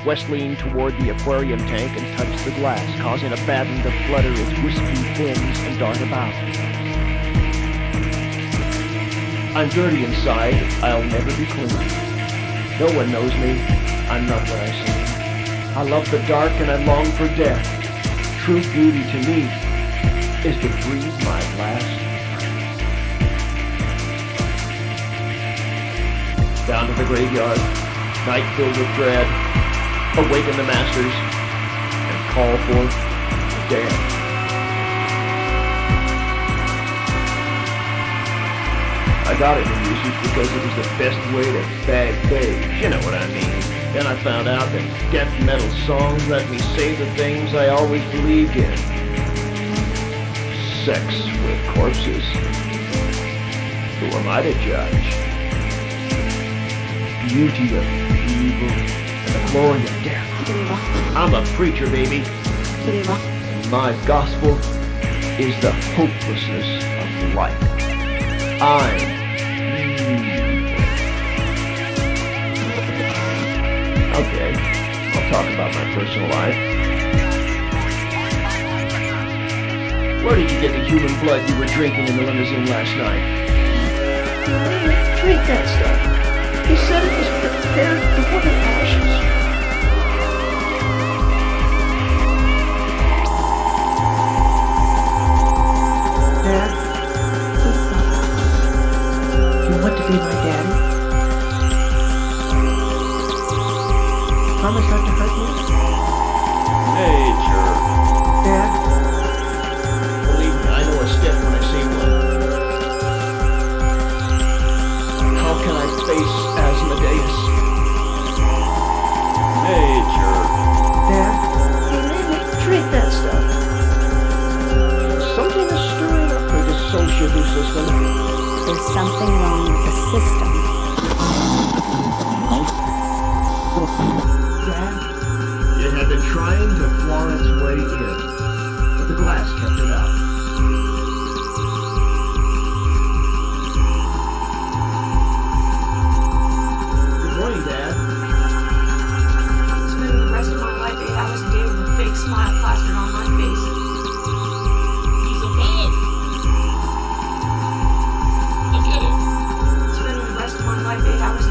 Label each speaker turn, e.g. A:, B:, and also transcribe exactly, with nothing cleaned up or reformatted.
A: West leaned toward the aquarium tank and touched the glass, causing a batten to flutter its wispy fins and dart about. I'm dirty inside. I'll never be clean. No one knows me. I'm not what I seem. I love the dark and I long for death. True beauty to me is to breathe my last. Down to the graveyard, night filled with dread. Awaken the masters and call forth the dead. I got into music because it was the best way to bag babes, you know what I mean. Then I found out that death metal songs let me say the things I always believed in. Sex with corpses. Who am I to judge? Beauty of evil and the glory of death. I'm a preacher, baby. And my gospel is the hopelessness of life. I'm Okay, I'll talk about my personal life. Where did you get the human blood you were drinking in the limousine last night?
B: Drink that stuff. He said it was prepared before the ashes. Dad? Please stop. You want to be my daddy? Promise not to hurt me?
A: Nature.
B: Dad?
A: Believe me, I know a stiff when I see one. How can I face Asmodeus? Nature.
B: Dad? He made me drink that stuff. Something is stirring up for this sociable system.
C: There's something wrong with the system.
B: Dad?
A: It had been trying to claw its way in, but the glass kept it out. Good morning, Dad.
D: Spending the rest of my life eight hours a day with a fake smile plastered on my face.
E: He's above. Look at him.
D: Spending the rest of my life eight hours